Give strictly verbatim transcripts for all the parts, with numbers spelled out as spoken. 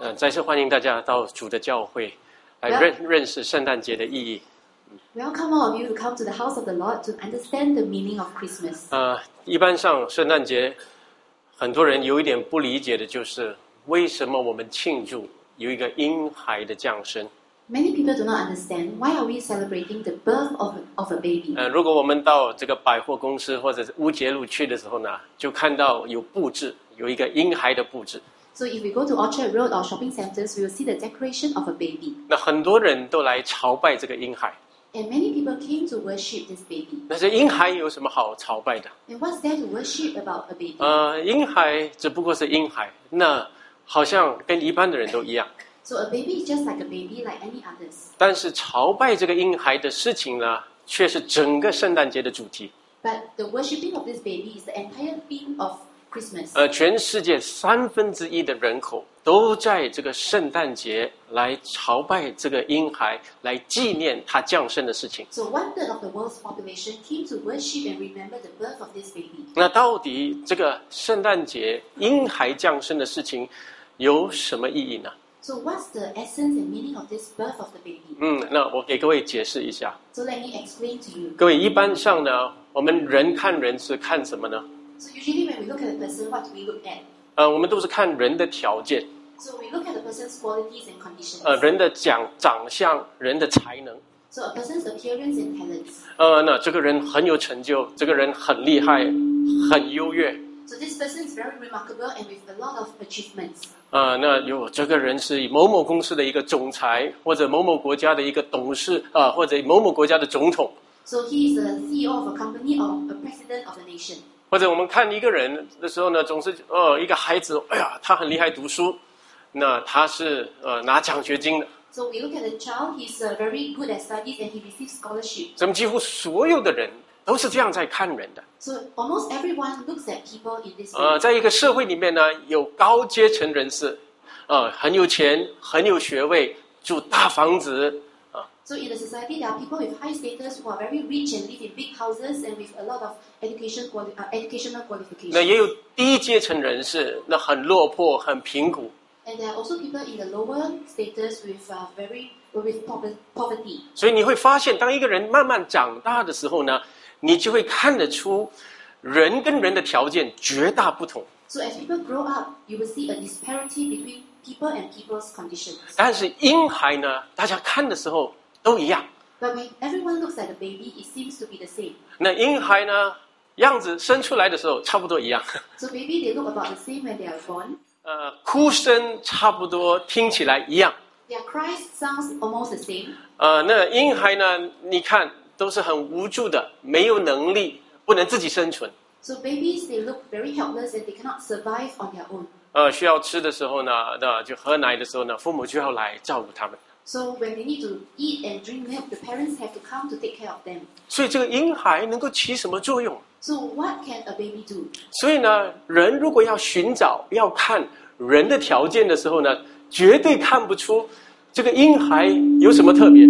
呃，再次欢迎大家到主的教会来认认识圣诞节的意义。 Welcome all of you to come to the house of the Lord to understand the meaning of Christmas. 呃，一般上圣诞节，很多人有一点不理解的就是为什么我们庆祝有一个婴孩的降生。 Many people do not understand why are we celebrating the birth of of a baby. 呃，如果我们到这个百货公司或者是乌节路去的时候呢，就看到有布置，有一个婴孩的布置。 So if we go to Orchard Road or shopping centers, we will see the decoration of a baby. 那很多人都来朝拜这个婴孩。 And many people came to worship this baby. 那这婴孩有什么好朝拜的？ And what's there to worship about a baby? 呃，婴孩只不过是婴孩，那好像跟一般的人都一样。 So a baby is just like a baby, like any others. 但是朝拜这个婴孩的事情呢，却是整个圣诞节的主题。 But the worshipping of this baby is the entire theme of Christmas. 呃，全世界三分之一的人口都在这个圣诞节来朝拜这个婴孩，来纪念他降生的事情。 So one third of the world's population came to worship and remember the birth of this baby. 那到底这个圣诞节婴孩降生的事情有什么意义呢？ So what's the essence and meaning of this birth of the baby? 嗯，那我给各位解释一下。 So let me explain to you. 各位，一般上呢，我们人看人是看什么呢？ So usually when we look at a person, what do we look at? 呃，我们都是看人的条件， So we look at a person's qualities and conditions. 呃，人的长长相，人的才能。 So a person's appearance and talents. 呃，那这个人很有成就，这个人很厉害，很优越。 So this person is very remarkable and with a lot of achievements. 呃，那有这个人是某某公司的一个总裁，或者某某国家的一个董事，啊、呃，或者某某国家的总统。 So he is a C E O of a company or a president of a nation. 或者我们看一个人的时候呢，总是呃一个孩子，哎呀，他很厉害读书，那他是呃拿奖学金的。 So we look at the child, he's uh, very good at studies and he receives scholarship. 咱们几乎所有的人都是这样在看人的。 So almost everyone looks at people in this 呃， way. 在一个社会里面呢，有高阶层人士，呃，很有钱，很有学位，住大房子。 So in the society, there are people with high status who are very rich and live in big houses and with a lot of education quali- uh, educational 那 qualifications. 也有低阶层人士，那很落魄，很贫苦。 And there are also people in the lower status with uh, very with pover- poverty. 所以你会发现，当一个人慢慢长大的时候呢，你就会看得出，人跟人的条件绝大不同。 So as people grow up, you will see a disparity between people and people's conditions. 但是婴孩呢，大家看的时候都一样。 But when everyone looks at the baby, it seems to be the same. 那婴孩呢，样子生出来的时候差不多一样。 So maybe they look about the same when they are born. 呃，哭声差不多，听起来一样。 Their cries sounds almost the same. 呃，那婴孩呢，你看都是很无助的，没有能力，不能自己生存。 So babies, they look very helpless and they cannot survive on their own. 呃，需要吃的时候呢，那就喝奶的时候呢，父母就要来照顾他们。 So when they need to eat and drink milk, the parents have to come to take care of them. 所以这个婴孩能够起什么作用？ So what can a baby do? 所以呢，人如果要寻找、要看人的条件的时候呢，绝对看不出这个婴孩有什么特别。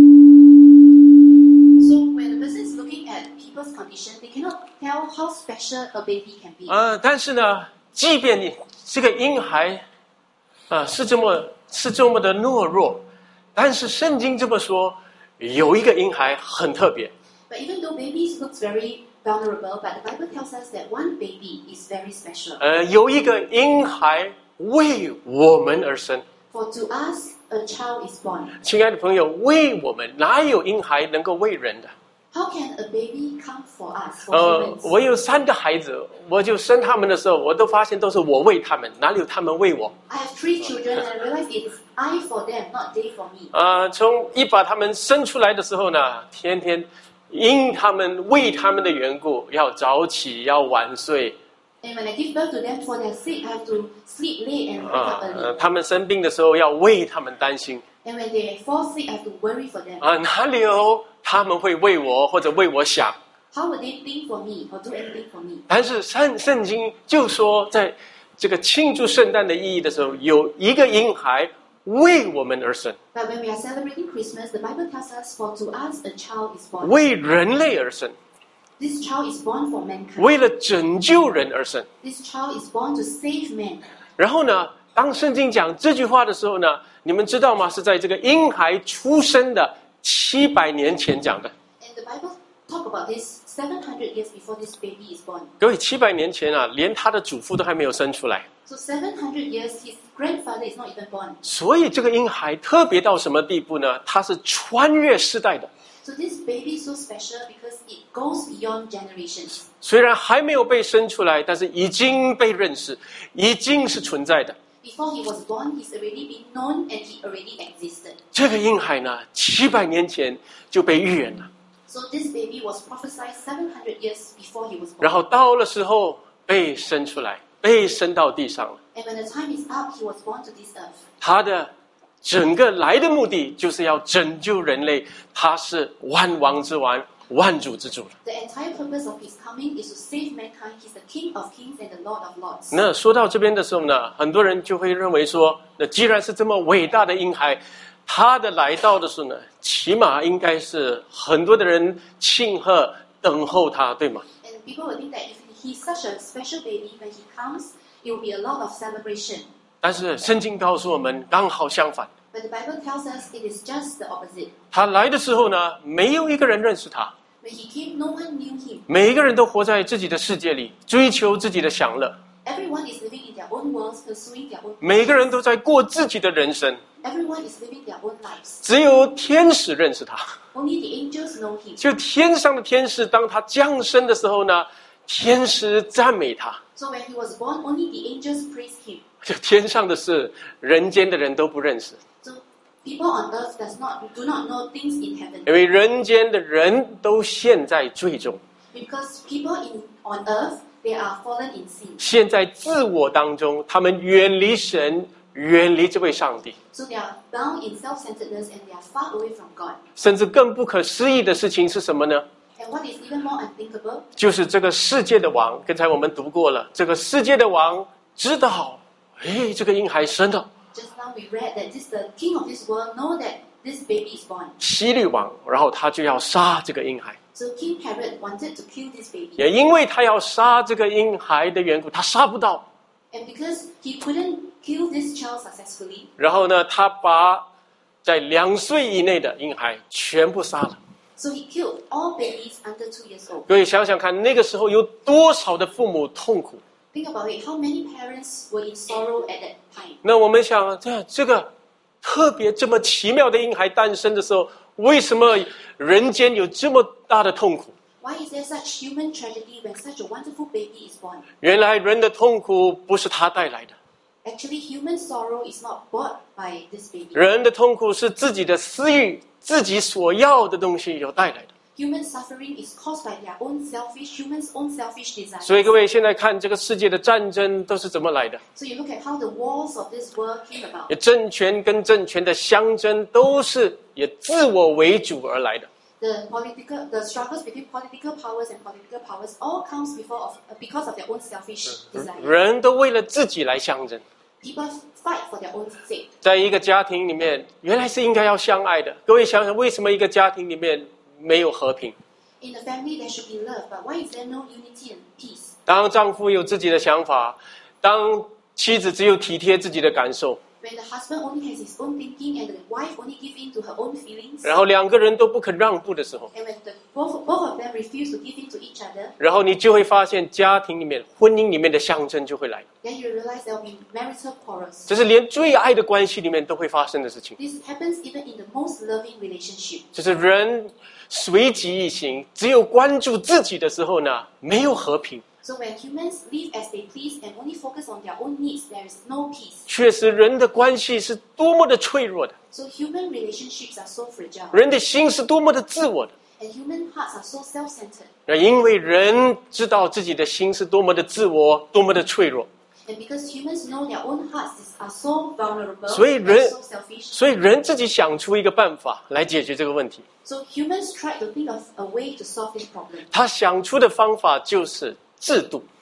So when a person is looking at people's condition, they cannot tell how special a baby can be. 呃，但是呢，即便你这个婴孩，啊、呃，是这么是这么的懦弱，但是圣经这么说，有一个婴孩很特别。 But even though babies looks very vulnerable, but the Bible tells us that one baby is very special. 呃，有一个婴孩为我们而生。 For to us, a child is born. 亲爱的朋友，为我们哪有婴孩能够为人的？ How can a baby come for us, for 呃， humans? 我有三个孩子，我就生他们的时候，我都发现都是我为他们，哪里有他们为我？ I have three children and I realize it is I for them, not they for me. 呃，从一把他们生出来的时候呢，天天因他们为他们的缘故，要早起，要晚睡。 And when I give birth to them for their sake, I have to sleep late and wake 啊、 up 呃， early. 他们生病的时候要为他们担心。 And when they fall sick, I have to worry for them. 啊、哪里有他们会为我或者为我想？ How would they think for me or do anything for me? 但是圣圣经就说，在这个庆祝圣诞的意义的时候，有一个婴孩为我们而生， But when we are celebrating Christmas, the Bible tells us, for to us a child is born. 为人类而生， This child is born for mankind. 为了拯救人而生。 This child is born to save man. 然后呢， 当圣经讲这句话的时候呢，你们知道吗？是在这个婴孩出生的七百年前讲的。 And the Bible talk about this seven hundred years before this baby is born. 各位，七百年前啊，连他的祖父都还没有生出来。 So seven hundred years, his grandfather is not even born. 所以这个婴孩特别到什么地步呢？他是穿越世代的。 So this baby is so special because it goes beyond generations. 虽然还没有被生出来，但是已经被认识，已经是存在的。 Before he was born, he's already been known and he already existed. 这个婴孩呢，七百年前就被预言了。 So this baby was prophesied seven hundred years before he was born. 然后到了时候被生出来，被生到地上了。 And when the time is up, he was born to this earth. 他的整个来的目的就是要拯救人类，他是万王之王，万主之主。 The entire purpose of his coming is to save mankind. He's the King of kings and the Lord of lords. 那说到这边的时候呢，很多人就会认为说，那既然是这么伟大的婴孩，他的来到的时候呢，起码应该是很多的人庆贺等候他，对吗？ And people will think that if he's such a special baby, when he comes, it will be a lot of celebration. 但是圣经告诉我们，刚好相反。 But the Bible tells us it is just the opposite. 他来的时候呢，没有一个人认识他， When he came, no one knew him. 每一个人都活在自己的世界里，追求自己的享乐， Everyone is living in their own worlds, pursuing their own. 每个人都在过自己的人生， Everyone is living their own lives. 只有天使认识他。 Only the angels know him. 就天上的天使，当他降生的时候呢，天使赞美他。 So when he was born, only the angels praised him. 就天上的事，人间的人都不认识， So people on earth does not do not know things in heaven. 因为人间的人都陷在罪中， Because people in on earth, they are fallen in sin. 陷在自我当中，他们远离神，远离这位上帝。 So they are bound in self-centeredness and they are far away from God. 甚至更不可思议的事情是什么呢？ And what is even more unthinkable, 就是这个世界的王，刚才我们读过了，这个世界的王知道，哎，这个婴孩生了， just now we read that this the king of this world know that this baby is born. 希律王，然后他就要杀这个婴孩。 So King Herod wanted to kill this baby. 也因为他要杀这个婴孩的缘故，他杀不到。 And because he couldn't kill this child successfully, 然后呢，他把在两岁以内的婴孩全部杀了。 so he killed all babies under two years old. 各位想想看，那个时候有多少的父母痛苦？ Think about it, how many parents were in sorrow at that time? 那我们想，这这个特别这么奇妙的婴孩诞生的时候，为什么人间有这么大的痛苦？ Why is there such human tragedy when such a wonderful baby is born? 原来人的痛苦不是他带来的， Actually, human sorrow is not brought by this baby. 人的痛苦是自己的私欲、自己所要的东西有带来的。 Human suffering is caused by their own selfish, humans' own selfish desires. 所以各位现在看这个世界的战争都是怎么来的？ So you look at how the wars of this world came about. 也政权跟政权的相争都是以自我为主而来的。 The political, the struggles between political powers and political powers all comes before of, because of their own selfish desires. 人都为了自己来相争。 People fight for their own sake. 在一个家庭里面，原来是应该要相爱的。各位想想，为什么一个家庭里面没有和平？ In the family, there should be love, but why is there no unity and peace? 当丈夫有自己的想法，当妻子只有体贴自己的感受， When the husband only has his own thinking and the wife only give in to her own feelings, 然后两个人都不肯让步的时候， and when the, both, both of them refuse to give in to each other, 然后你就会发现家庭里面、婚姻里面的相争就会来。 then you realize there will be marital quarrels. 这是连最爱的关系里面都会发生的事情。 This happens even in the most loving relationship. 就是人随己一行，只有关注自己的时候呢，没有和平。 So when humans live as they please and only focus on their own needs, there is no peace. 确实，人的关系是多么的脆弱的， So human relationships are so fragile, 人的心是多么的自我的。 and human hearts are so self-centered. 那因为人知道自己的心是多么的自我，多么的脆弱， And because humans know their own hearts is- are so vulnerable 所以 and 人 so selfish, 所以人自己想出一个办法来解决这个问题。 so humans try to think of a way to solve this problem. 他想出的方法就是制度。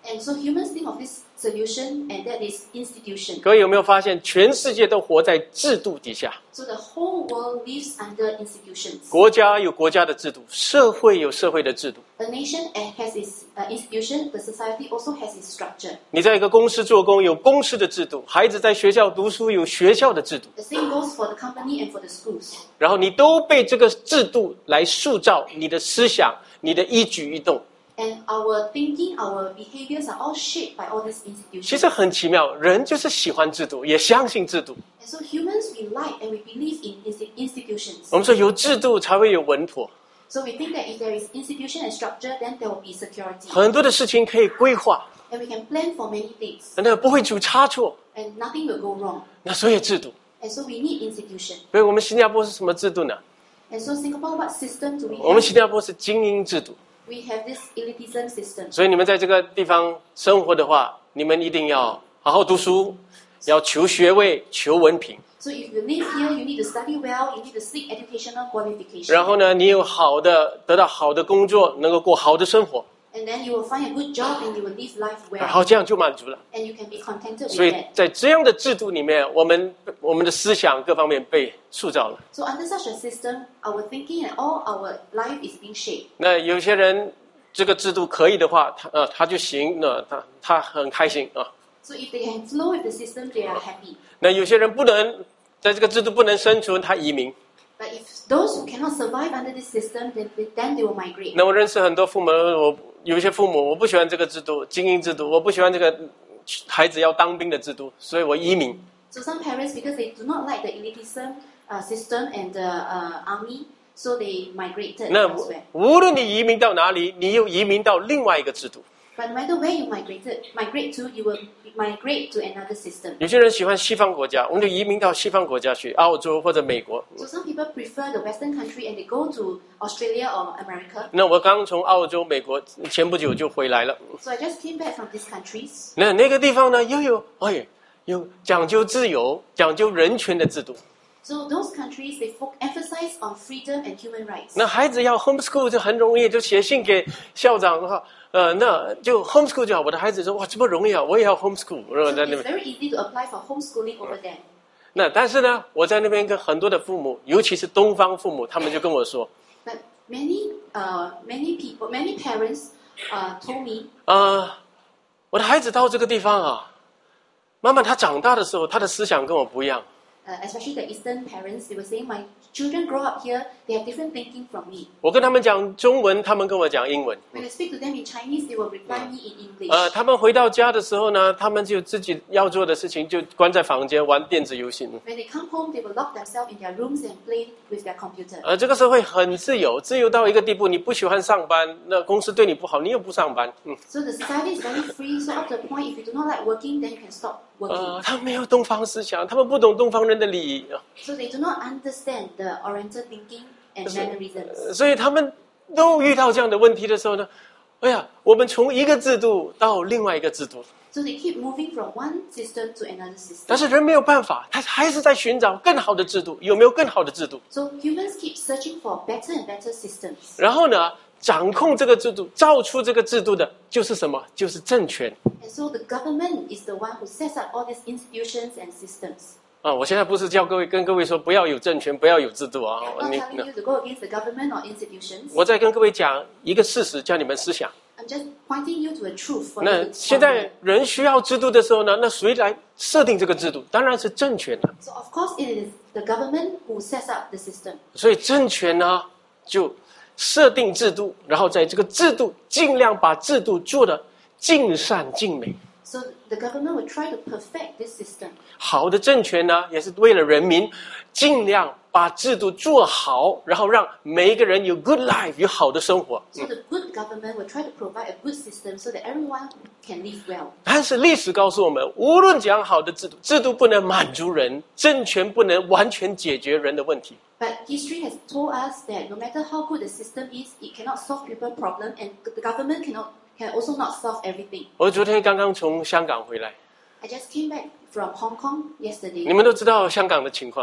And so humans think of this solution, and that is institution. 各位有没有发现，全世界都活在制度底下？ So the whole world lives under institutions. 国家有国家的制度，社会有社会的制度。 A nation has its uh, institution, the society also has its structure. 你在一个公司做工，有公司的制度；孩子在学校读书，有学校的制度。 The same goes for the company and for the schools. 然后你都被这个制度来塑造你的思想、你的一举一动。 And our thinking, our behaviors are all shaped by all these 其 institutions. 实很奇妙，人就是喜欢制度，也相信制度。 And so humans, we like and we believe in insti- institutions. 我们说有制度才会有稳妥， So we think that if there is institution and structure, then there will be security. 很多的事情可以规划， And we can plan for many things. 那不会出差错。 And nothing will go wrong. 那所以制度， And so we need institution. 所以我们新加坡是什么制度呢？ And so Singapore, what system do we 我们新 have? 加坡是精英制度。 We have this elitism system. 所以你们在这个地方生活的话，你们一定要好好读书，要求学位、求文凭。 So if you live here, you need to study well, you need to seek educational qualification. 然后呢，你有好的得到好的工作，能够过好的生活， And then you will find a good job and you will live life 然 well. 后这样就满足了。 And you can be contented 所 with 以 that. 在这样的制度里面，我们我们的思想各方面被塑造了。 So under such a system, our thinking and all our life is being shaped. 那有些人这个制度可以的话，他呃他就行，那他他很开心啊。 So if they can flow with the system, they are happy. 那有些人不能在这个制度不能生存，他移民。 But if those who cannot survive under this system, then, then they will migrate. 那我认识很多父母，我有一些父母我不喜欢这个制度，精英制度，我不喜欢这个孩子要当兵的制度，所以我移民。 So some parents, because they do not like the elitism uh, system and the uh, army, so they migrated 那 elsewhere. 无论你移民到哪里，你又移民到另外一个制度。 But no matter where you migrated, migrate to, you will migrate to another system. 有些人喜欢西方国家，我们就移民到西方国家去，澳洲或者美国。 So some people prefer the Western country and they go to Australia or America. 那我刚从澳洲、美国前不久就回来了。 So I just came back from these countries. 那那个地方呢，又有哎，有讲究自由、讲究人权的制度。 So those countries, they fo- emphasize on freedom and human rights. 那孩子要 homeschool 就很容易，就写信给校长的话，呃，那就 homeschool 就好。我的孩子说哇，这么容易啊，我也要 homeschool，然后 So 在那 it's 边。 very easy to apply for homeschooling over there. 那但是呢，我在那边跟很多的父母，尤其是东方父母，他们就跟我说， But many, uh, many people, many parents uh, told me, 啊，我的孩子到这个地方啊，妈妈他长大的时候，他的思想跟我不一样。 uh, especially the Eastern parents, they were saying, my children grow up here, they have different thinking from me. 我跟他们讲中文，他们跟我讲英文。 When I speak to them in Chinese, they will reply me in English. 呃，他们回到家的时候呢，他们就自己要做的事情就关在房间玩电子游戏。 When they come home, they will lock themselves in their rooms and play with their computer. 呃，这个社会很自由，自由到一个地步，你不喜欢上班，那公司对你不好，你又不上班。嗯， So the society is very free. So up to the point, if you do not like working, then you can stop working. 呃，他们没有东方思想，他们不懂东方人的礼仪， So they do not understand the Oriental thinking and mannerisms. 呃所以他们都遇到这样的问题的时候呢，哎呀，我们从一个制度到另外一个制度， So they keep moving from one system to another 但 system. 是人没有办法，他还是在寻找更好的制度，有没有更好的制度？ So humans keep searching for better and better systems. 然后呢，掌控这个制度、造出这个制度的就是什么？就是政权。 And so the government is the one who sets up all these institutions and systems. 啊，我现在不是叫各位跟各位说不要有政权，不要有制度啊。 I'm not 你 telling you to go against the government or institutions. 我在跟各位讲一个事实，叫你们思想。 I'm just pointing you to a truth for 那 you to 现 ponder. 在人需要制度的时候呢，那谁来设定这个制度？当然是政权了。 So of course it is the government who sets up the system. 所以政权呢，就设定制度，然后在这个制度尽量把制度做得尽善尽美。 So the government will try to perfect this system. 好的政权呢，也是为了人民，尽量把制度做好，然后让每一个人有 good life， 有好的生活。 So the good government will try to provide a good system so that everyone can live well. 但是历史告诉我们，无论怎样好的制度，制度不能满足人，政权不能完全解决人的问题。 But history has told us that no matter how good the system is, it cannot solve people's problem, and the government cannot can also not solve everything. 我昨天刚刚从香港回来， I just came back from Hong Kong 你 yesterday. 们都知道香港的情况。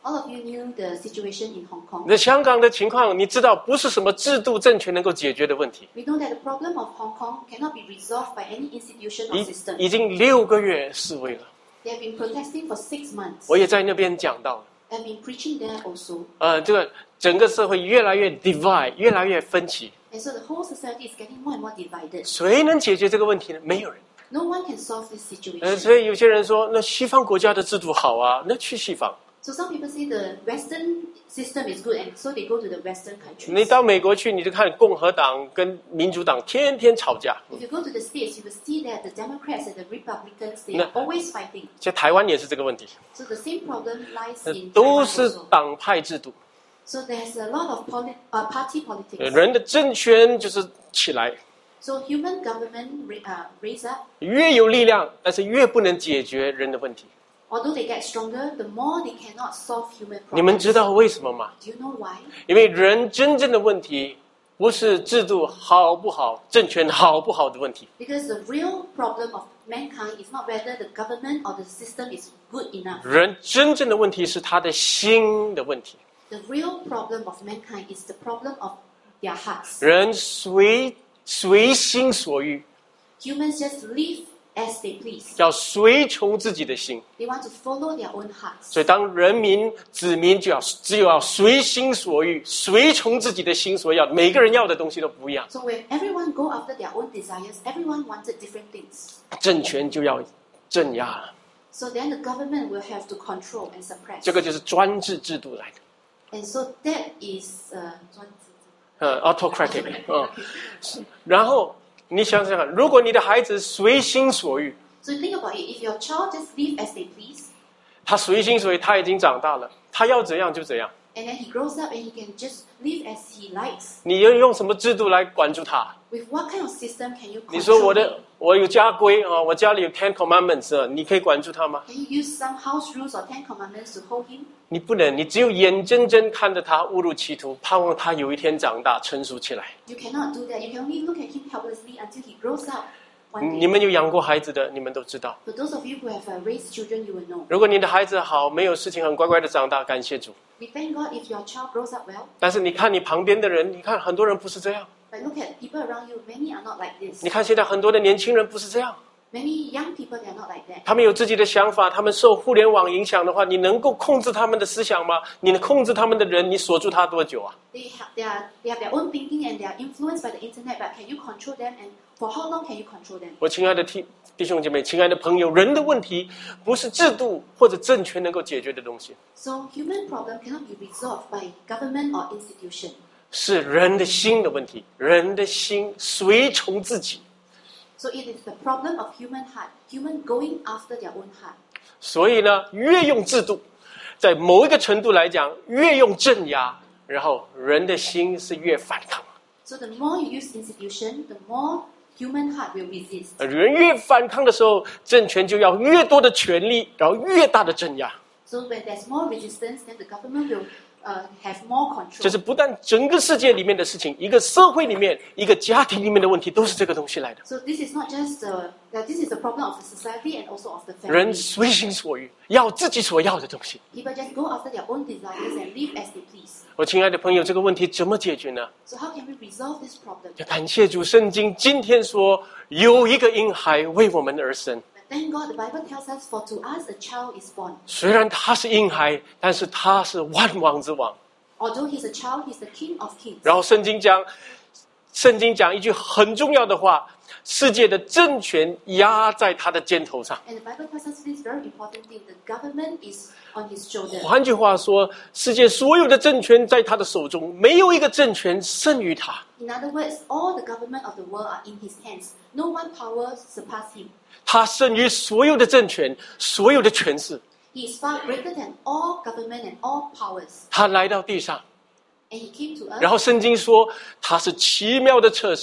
All of you knew the situation in Hong Kong. 那香港的情况，你知道，不是什么制度政权能够解决的问题。 We know that the problem of Hong Kong cannot be resolved by any institution or 已 system. 已经六个月示威了， They have been protesting for six months. 我也在那边讲到。 I've been preaching there also. 呃，这个整个社会越来越 divide， 越来越分歧。 And so the whole society is getting more and more divided. 谁能解决这个问题呢？没有人。 No one can solve this 呃， situation. 所以有些人说，那西方国家的制度好啊，那去西方。 So some people say the Western system is good, and so they go to the Western 你 countries. 到美国去，你就看共和党跟民主党天天吵架。 If you go to the States, you will see that the Democrats and the Republicans, they No. are always fighting. 在台湾也是这个问题， So the same problem lies 呃 in 都 Taiwan 是 also. 党派制度， So there's a lot of poli- uh, party 呃 politics. 人的政权就是起来， So human government ra- uh, raise up. 越有力量，但是越不能解决人的问题。 Although they get stronger, the more they cannot solve human 你们 problems. 知道为什么吗？ Do you know why? 因为人真正的问题不是制度好不好、政权好不好的问题， Because the real problem of mankind is not whether the government or the system is good enough. 人真正的问题是他的心的问题。 The real problem of mankind is the problem of their hearts. 人随随心所欲， Humans just live as they please. 要随从自己的心。 They want to follow their own hearts. 所以，当人民子民就要只有要随心所欲，随从自己的心所要，每个人要的东西都不一样。 So when everyone go after their own desires, everyone wanted different things. 政权就要镇压了， So then the government will have to control and suppress. 这个就是专制制度来的， And so that is uh, 专制。 呃 ，autocratic， 嗯。然后你想想看，如果你的孩子随心所欲， So think about it. If your child just live as they please, 他随心所欲，他已经长大了，他要怎样就怎样。 and then he grows up and he can just live as he likes. 你要用什么制度来管住他？ With what kind of system can you 你说 control 我 him? 的我有家规啊，我家里有 Ten Commandments 啊，你可以管住他吗？ Can you use some house rules or Ten Commandments to hold him? 你不能，你只有眼睁睁看着他误入歧途，盼望他有一天长大成熟起来。 You cannot do that. You can only look at him helplessly until he grows up. One 你 day. 们有养过孩子的，你们都知道， For those of you who have uh, raised children, you will know. 如果你的孩子好，没有事情，很乖乖的长大，感谢主。 We thank God if your child grows up well. 但是你看你旁边的人，你看很多人不是这样。 But look at people around you. Many are not like this. 你看现在很多的年轻人不是这样， Many young people, they are not like that. 他们有自己的想法，他们受互联网影响的话，你能够控制他们的思想吗？你能控制他们的人，你锁住他多久啊？ They have, they, are, they have their own thinking and they are influenced by the internet, but can you control them? And for how long can you control them? 我亲爱的弟弟兄姐妹，亲爱的朋友，人的问题不是制度或者政权能够解决的东西， So human problem cannot be resolved by government or institution. 是人的心的问题。人的心随从自己， So it is the problem of human heart, human going after their own heart. 所以呢，越用制度，在某一个程度来讲，越用镇压，然后人的心是越反抗。 So the more you use institution, the more human heart will resist. 人越反抗的时候，政权就要越多的权力，然后越大的镇压。 So when there's more resistance, then the government will uh, have more 这 control. 是不但整个世界里面的事情，一个社会里面、一个家庭里面的问题，都是这个东西来的。 So this is not just uh, that this is the problem of the society and also of the 人 family. 随心所欲，要自己所要的东西。 People just go after their own desires and live as they please. 我亲爱的朋友，这个问题怎么解决呢？ So how can we resolve this problem? 要感谢主，圣经今天说有一个婴孩为我们而生。 But thank God, the Bible tells us, for to us a child is born. 虽然他是婴孩，但是他是万王之王。 Although he's a child, he's the King of kings. 然后圣经讲，圣经讲一句很重要的话：世界的政权压在他的肩头上。 And the Bible tells us this very important thing: the government is on his shoulder. 换句话说，世界所有的政权在他的手中，没有一个政权胜于他。 In other words, all the government of the world are in his hands. No one power surpass him. 他胜于所有的政权，所有的权势。 He is far greater than all government and all powers. 他来到地上， And he came to 然 earth. 后圣经说他是奇妙的测试，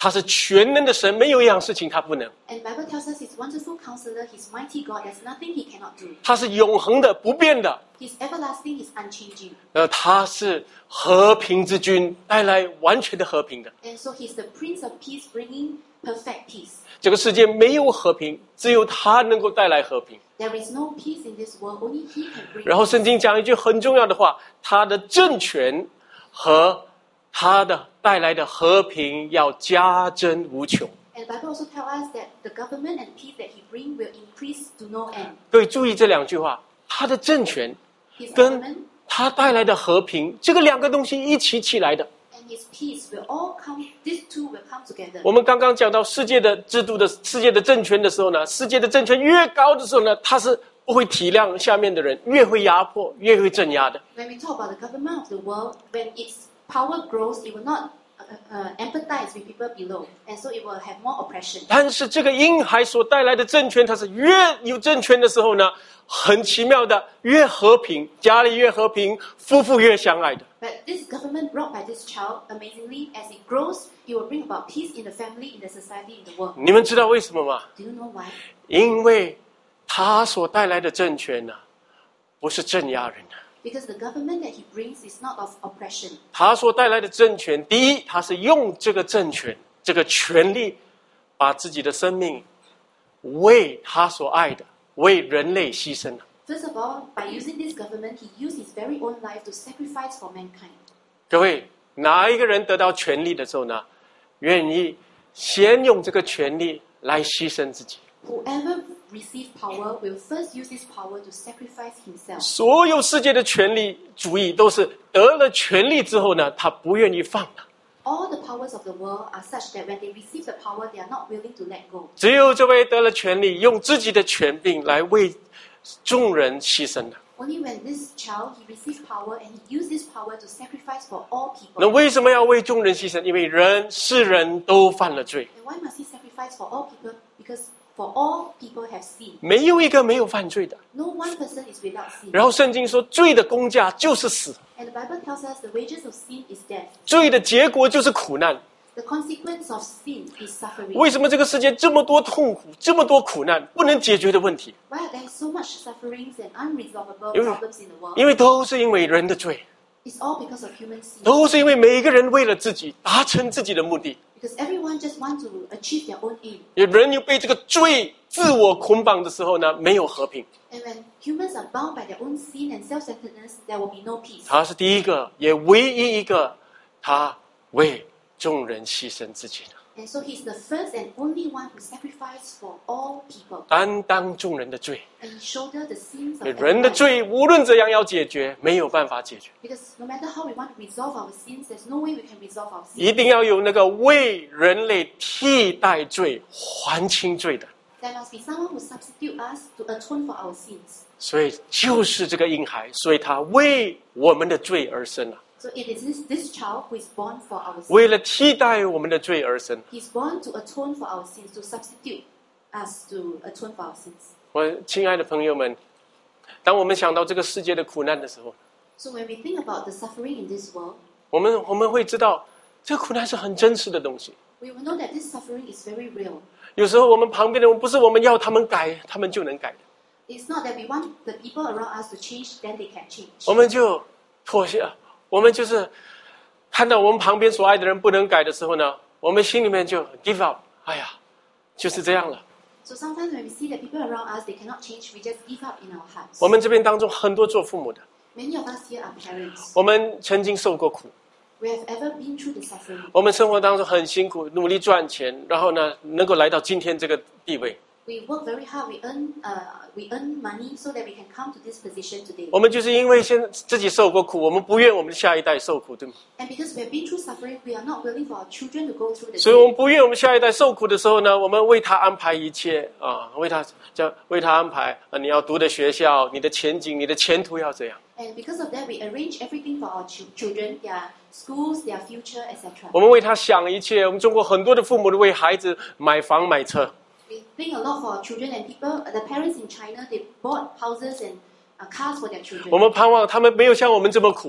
他是全能的神，没有一样事情他不能。 And the Bible tells us He's wonderful counselor, He's mighty God, there's nothing He cannot do. 他是永恒的、不变的。 He's everlasting, He's unchanging. 呃，他是和平之君，带来完全的和平的。 And so He's the Prince of Peace, bringing perfect peace. 这个世界没有和平，只有他能够带来和平。 There is no peace in this world, only He can bring 然后 peace. 圣经讲一句很重要的话，他的政权和他的带来的和平要加增无穷。 And the Bible also tells us that the government and peace that He brings will increase to no end. 对，注意这两句话，他的政权 His 跟 government 他带来的和平，这个两个东西一起起来的。 and His peace will all come, these two will come together. 我们刚刚讲到世界的制度的世界的政权的时候呢，世界的政权越高的时候呢，他是不会体谅下面的人，越会压迫，越会镇压的。 When we talk about the government of the world, when its power grows, it will not uh, uh, empathize with people below, and so it will have more oppression. 但是这个婴孩所带来的政权，它是越有政权的时候呢，很奇妙的，越和平，家里越和平，夫妇越相爱的。 But this government brought by this child, amazingly, as it grows, it will bring about peace in the family, in the society, in the world. 你们知道为什么吗？ Do you know why? 因为他所带来的政权呢，不是镇压人的。 Because the government that he brings is not of oppression. 他所带来的政权，第一，他是用这个政权、这个权力，把自己的生命为他所爱的、为人类牺牲了。 First of all, by using this government, he used his very own life to sacrifice for mankind. 各位，哪一个人得到权力的时候呢，愿意先用这个权力来牺牲自己？ Whoever receives power will first use this power to sacrifice himself. 所有世界的权力主义都是得了权力之后呢，他不愿意放的。 All the powers of the world are such that when they receive the power, they are not willing to let go. 只有这位得了权力，用自己的权柄来为众人牺牲的。 Only when this child, he receives power and he used this power to sacrifice for all 那 people. 为什么要为众人牺牲？因为人世人都犯了罪， And why must he sacrifice for all people? Because for all people have sinned. 没有一个没有犯罪的。 No one person is without sin. 然后圣经说，罪的工价就是死， And the Bible tells us the wages of sin is death. 罪的结果就是苦难。 The consequence of sin is suffering. 为什么这个世界这么多痛苦，这么多苦难，不能解决的问题？ Why are there so much sufferings and unresolvable 因为 problems in the world? 因为都是因为人的罪， It's all because of human sin. 都是因为每一个人为了自己达成自己的目的， Because everyone just wants to achieve their own aim. 有人又被这个罪自我捆绑的时候呢，没有和平。 And when humans are bound by their own sin and self-centeredness, there will be no peace. 他是第一个，也唯一一个，他为众人牺牲自己的， And so he's the first and only one who sacrificed for all people. 担当众人的罪。 And he shouldered the sins of 人的 everyone. 罪无论怎样要解决，没有办法解决， Because no matter how we want to resolve our sins, there's no way we can resolve our 一 sins. 定要有那个为人类替代罪、还清罪的。 There must be someone who substitute us to atone for our sins. 所以就是这个婴孩，所以他为我们的罪而生了， So it is this, this child who is born for our sins. 为了替代我们的罪而生。 He's born to atone for our sins, to substitute us to atone for our sins. 我亲爱的朋友们，当我们想到这个世界的苦难的时候， So when we think about the suffering in this world, 我们我们会知道，这个苦难是很真实的东西。 we will know that this suffering is very real. 有时候我们旁边的人不是我们要他们改，他们就能改的， It's not that we want the people around us to change, then they can change. 我们就妥协。我们就是看到我们旁边所爱的人不能改的时候呢，我们心里面就 give up。哎呀，就是这样了。 So sometimes when we see that people around us, they cannot change, we just give up in our hearts. 我们这边当中很多做父母的， Many of us here are parents. 我们曾经受过苦， We have ever been through the suffering. 我们生活当中很辛苦，努力赚钱，然后呢，能够来到今天这个地位。 We work very hard, we earn, uh, we earn money so that we can come to this position today. 我们就是因为先自己受过苦，我们不愿我们的下一代受苦，对吗？ And because we have been through suffering, we are not willing for our children to go through the 所以我们 same. 不愿我们下一代受苦的时候呢，我们为他安排一切啊，为他叫为他安排啊，你要读的学校，你的前景，你的前途要这样。 And because of that, we arrange everything for our ch- children, their schools, their future, et cetera. 我们为他想一切。我们中国很多的父母都为孩子买房买车， We think a lot for our children and people. The parents in China, they bought houses and uh, cars for their 我 children. 们盼望他们没有像我们这么苦。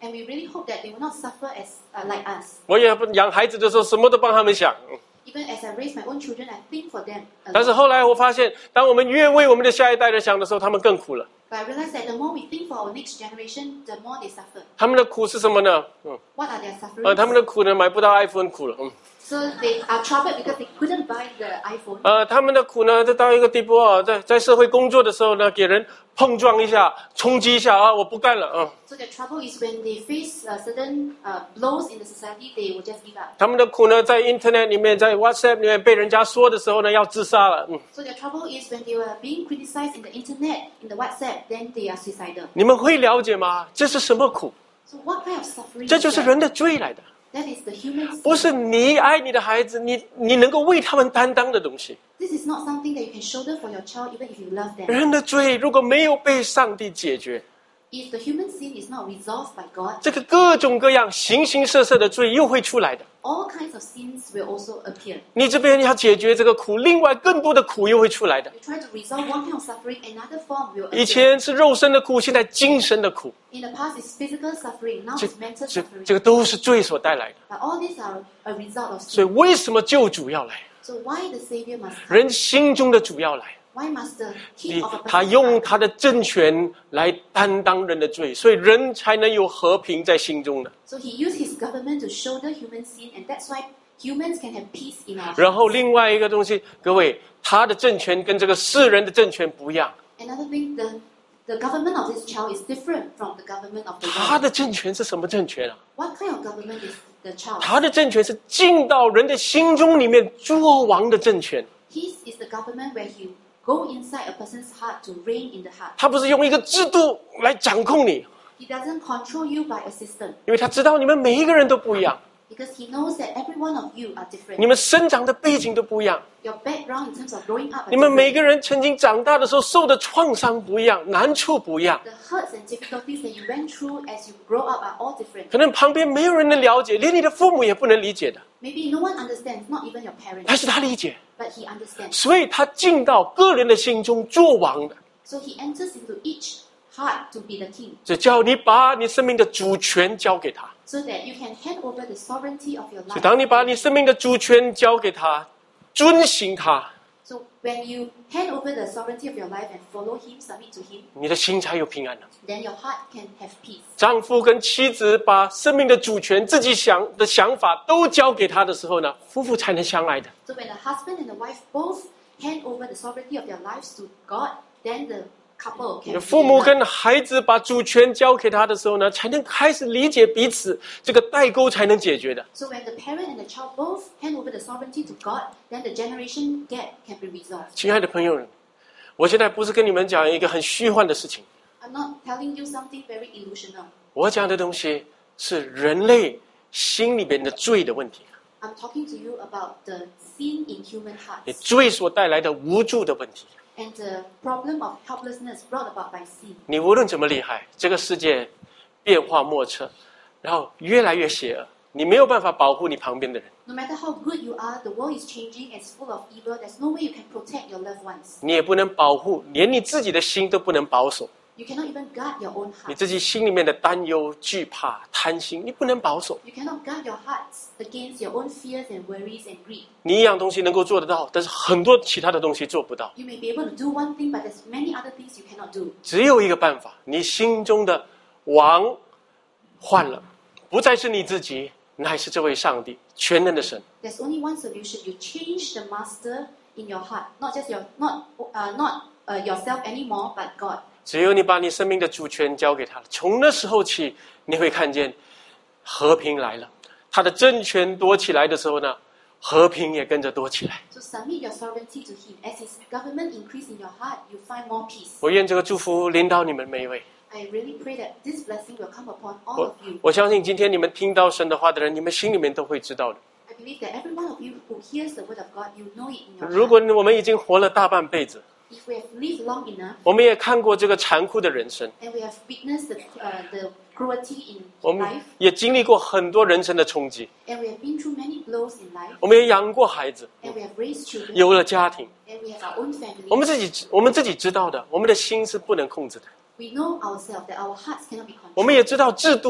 And we really hope that they will not suffer as uh, like us. 我也不养孩子的时候，什么都帮他们想。 Even as I raise my own children, I think for them a 但是 lot. 后来我发现，当我们越为我们的下一代人想的时候，他们更苦了。 But I realize that the more we think for our next generation, the more they suffer. 他们的苦是什么呢？嗯， What are their 呃， sufferings? 他们的苦呢，买不到 iPhone 苦了。嗯， So they are troubled because they couldn't buy the iPhone. 呃，他们的苦呢，就到一个地步啊，在在社会工作的时候呢，给人碰撞一下、冲击一下啊，我不干了啊。 So their trouble is when they face uh, certain uh, blows in the society, they will just give up. 他们的苦呢，在 Internet 里面，在 WhatsApp 里面被人家说的时候呢，要自杀了。嗯， So their trouble is when they were being criticized in the internet, in the WhatsApp, then they are suicidal. 你们会了解吗？这是什么苦？ So what kind of suffering 这 is 就是 that? 人的罪来的， That is the human sin. 不是你爱你的孩子，你你能够为他们担当的东西。 This is not something that you can shoulder for your child even if you love them. 人的罪如果没有被上帝解决， If the human sin is not resolved by God, 这个各种各样形形色色的罪又会出来的。 all kinds of sins will also appear. 你这边要解决这个苦，另外更多的苦又会出来的。 You try to resolve one kind of suffering, another form will 以 appear. 前是肉身的苦，现在精神的苦， In the past, it's physical suffering. Now 这 it's mental 这 suffering. 这个都是罪所带来的。 But all these are a result of 所以 sin. 为什么救主要来？ So why the Savior must come? 人心中的主要来， Why must the 你 king of a 他 person 用 come? 他的政权来担当人的罪，所以人才能有和平在心中的。 So he used his government to shoulder human sin, and that's why humans can have peace in our 然 hearts. 后另外一个东西，各位，他的政权跟这个世人的政权不一样， Another thing, the, the government of this child is different from the government of the 他 world. 的政权是什么政权啊？ What kind of government is the child? 他的政权是进到人的心中里面作王的政权。 His is the government where he go inside a person's heart to reign in the heart. 他不是用一个制度来掌控你， He doesn't control you by a system 因为他知道你们每一个人都不一样， because he knows that every one of you are 你 different. 们生长的背景都不一样， Your background in terms of growing up are 你们每 different. 个人曾经长大的时候受的创伤不一样，难处不一样， The hurts and difficulties that you went through as you grow up are all different. 可能旁边没有人能了解，连你的父母也不能理解的， Maybe no one understands, not even your 但 parents, 是他理解， but he understands. 所以他进到个人的心中做王的， So he enters into each heart to be the king, 只叫你把你生命的主权交给他。 so that you can hand over the sovereignty of your 所以 life. 当你把你生命的主权交给他，遵行他， So when you hand over the sovereignty of your life and follow him, submit to him, 你的心才有平安的。 then your heart can have peace. 丈夫跟妻子把生命的主权、自己想的想法都交给他的时候呢，夫妇才能相爱的。 So when the husband and the wife both hand over the sovereignty of their lives to God, then the couple 你 can 的 be 父母 in love. 跟孩子把主权交给他的时候呢，才能开始理解彼此，这个代沟才能解决的。 So when the parent and the child both hand over the sovereignty to God, then the generation gap can be resolved. 亲爱的朋友们，我现在不是跟你们讲一个很虚幻的事情， I'm not telling you something very illusional. 我讲的东西是人类心里边的罪的问题， I'm talking to you about the sin in human 你 hearts 罪所带来的无助的问题。 and the problem of helplessness brought about by sin. 你无论怎么厉害，这个世界变化莫测，然后越来越邪恶，你没有办法保护你旁边的人， No matter how good you are, the world is changing and it's full of evil. There's no way you can protect your loved ones. 你也不能保护，连你自己的心都不能保守。 You cannot even guard your own 你 heart. 自己心里面的担忧、惧怕、贪心，你不能保守。 You cannot guard your hearts against your own fears and worries and greed. 你一样东西能够做得到，但是很多其他的东西做不到。 You may be able to do one thing, but there's many other things you cannot do. 只有一个办法，你心中的王换了，不再是你自己，乃是这位上帝全能的神。 There's only one solution. You change the master in your heart, not just your not uh, not uh, yourself anymore, but God. 只有你把你生命的主权交给他了，从那时候起，你会看见和平来了。他的政权多起来的时候呢，和平也跟着多起来。 So submit your sovereignty to Him. As His government increase in your heart, you find more peace. 我愿这个祝福临到你们每一位。 I really pray that this blessing will come upon all 我 of you. 我相信今天你们听到神的话的人，你们心里面都会知道的。 I believe that every one of you who hears the word of God, you know it in your 如 heart. 果我们已经活了大半辈子， If we have lived long enough 我们也看过这个残酷的人生， and we have witnessed the, uh, the cruelty in 我们 life 也经历过很多人生的冲击， and we have been through many blows in life 我们也养过孩子， and we have raised children 有了家庭。 and we have our own family. 我们自己我们自己知道的，我们的心是不能控制的。 We know ourselves that our hearts cannot be 我 controlled. 们也知道制度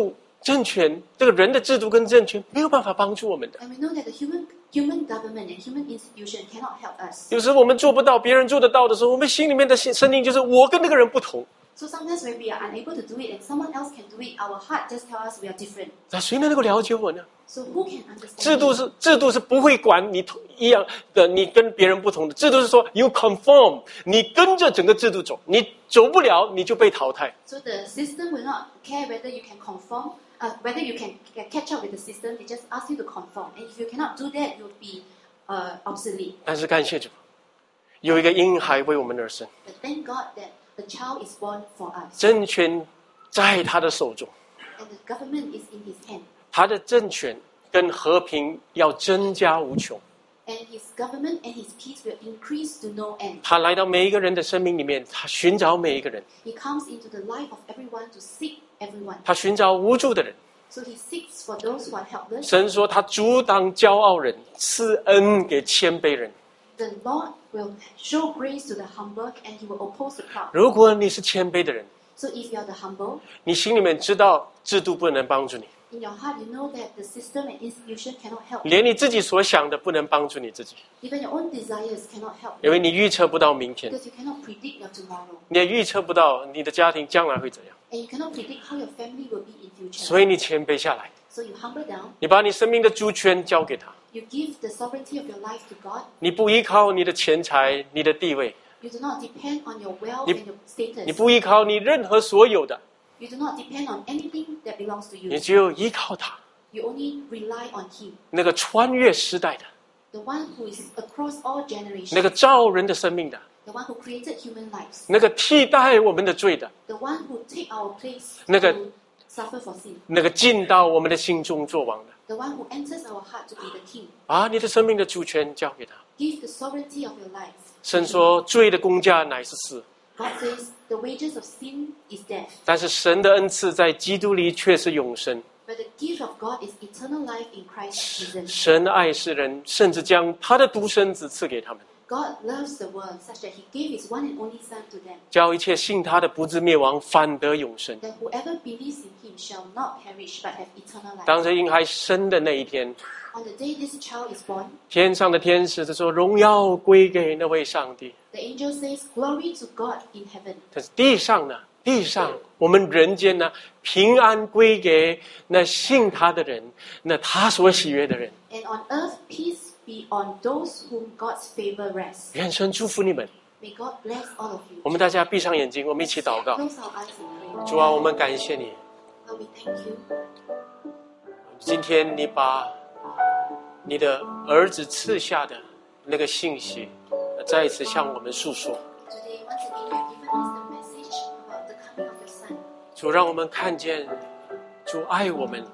政权这个人的制度跟政权没有办法帮助我们的。 And we know that the human human government and human institution cannot help us. 有时候我们做不到，别人做得到的时候，我们心里面的声音就是我跟那个人不同。 So sometimes when we are unable to do it and someone else can do it, our heart just tells us we are different. 那谁能够了解我呢？ So who can understand? 制度 me? 是制度是不会管你同一样的，你跟别人不同的。制度是说 you conform， 你跟着整个制度走，你走不了你就被淘汰。 So the system will not care whether you can conform, uh, whether you can catch up with the system. They just ask you to conform, and if you cannot do that, you'll be uh, obsolete. 但是感谢主，有一个婴孩为我们而生， But thank God that the child is born for us, 政权在他的手中， and the government is in his hand, 他的政权跟和平要增加无穷。 and his government and his peace will increase to no end. 他来到每一个人的生命里面，他寻找每一个人， He comes into the life of everyone to seek everyone. 他寻找无助的人。 So he seeks for those who are helpless. 神说他阻挡骄傲人，赐恩给谦卑人。 The Lord will show grace to the humble, and he will oppose the proud. 如果你是谦卑的人， So if you are the humble, 你心里面知道制度不能帮助你， in your heart you know that the system and institution cannot help you. 连你自己所想的不能帮助你自己， Even your own desires cannot help 因 you, 为你预测不到明天， because you cannot predict your tomorrow, 你也预测不到你的家庭将来会怎样， and you cannot predict how your family will be in future. 所以你谦卑下来， So you humble down, 你把你生命的主权交给他， you give the sovereignty of your life to God. 你不依靠你的钱财、你的地位， You do not depend on your wealth You- and your status. 你不依靠你任何所有的， You do not depend on anything that belongs to 你 you. 只有依靠他， You only rely on Him, 那个穿越时代的， the one who is across all 那个 generations, 造人的生命的， the one who created human lives, 那个替代我们的罪的， the one who take our place 那个- to suffer for sin, 那个进到我们的心中作王的。 the one who enters our heart to be the King. 把你的生命的主权交给他。 Give the sovereignty of your life. 神说，罪的工价乃是死， God says the wages of sin is death, 但是神的恩赐在基督里却是永生。 but the gift of God is eternal life in Christ Jesus. 神爱世人，甚至将他的独生子赐给他们， God loves the world such that He gave His one and only Son to them, 叫一切信他的不至灭亡，反得永生。 that whoever believes in Him shall not perish but have eternal life. 当这婴孩生的那一天， On the day this child is born, 天上的天使就说：“荣耀归给那位上帝。 the angel says, "Glory to God in heaven." ” 但是地上呢？地上我们人间呢？平安归给那信他的人，那他所喜悦的人。 And on earth, peace be on those whom God's favor rests. 愿神祝福你们。 May God bless all of you. 我们大家闭上眼睛，我们一起祷告。 Close our eyes and pray. 主啊，我们感谢你， Lord, we thank you. 今天你把你的儿子赐下的那个信息，再一次向我们诉说。 Today, once again, you have given us the message about the coming of your Son. 主，让我们看见主爱我们，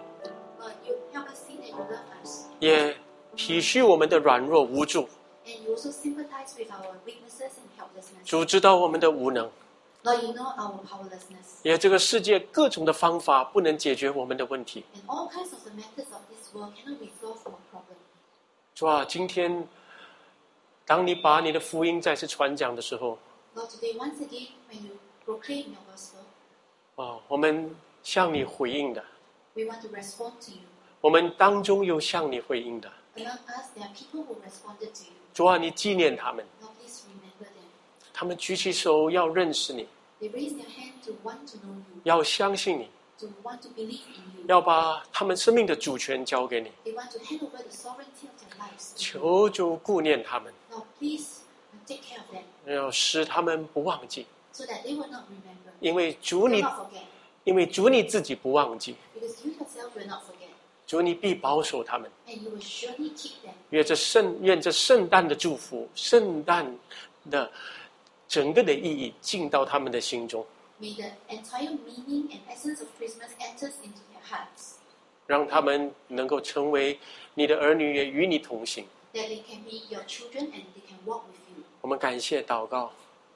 Lord, you help us see that you love us. 也体恤我们的软弱无助。 And you also sympathize with our weaknesses and helplessness. 主知道我们的无能， Lord, you know our powerlessness. 也这个世界各种的方法不能解决我们的问题。 And all kinds of the methods of this world cannot resolve our problem. 主啊，今天当你把你的福音再次传讲的时候， Lord, today, once again, when you proclaim your gospel, 啊，我们向你回应的， we want to respond to you. 我们当中有向你回应的。 Among us, there are people who responded to you. 主啊，你纪念他们， Lord, please remember them. 他们举起手要认识你， They raise their hand to want to know you, 要相信你， to want to believe in you. 要把他们生命的主权交给你。 They want to hand over the sovereignty of their lives to you. 求主顾念他们， Lord, please take care of them 要使他们不忘记， so that they will not remember. 因为主 They will 你， not forget, 因为主你自己不忘记， because you yourself will not forget, 主你必保守他们。 and you will surely keep them. 愿这圣愿这圣诞的祝福，圣诞的整个的意义进到他们的心中， May the entire meaning and essence of Christmas enters into their hearts, 让他们能够成为你的儿女，也与你同行。 that they can be your children and they can walk with you. 我们感谢祷告，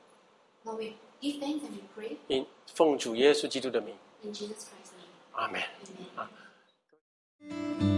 Lord, we give thanks and we pray 因奉主耶稣基督的名， in Jesus Christ's name. 阿门。 Amen.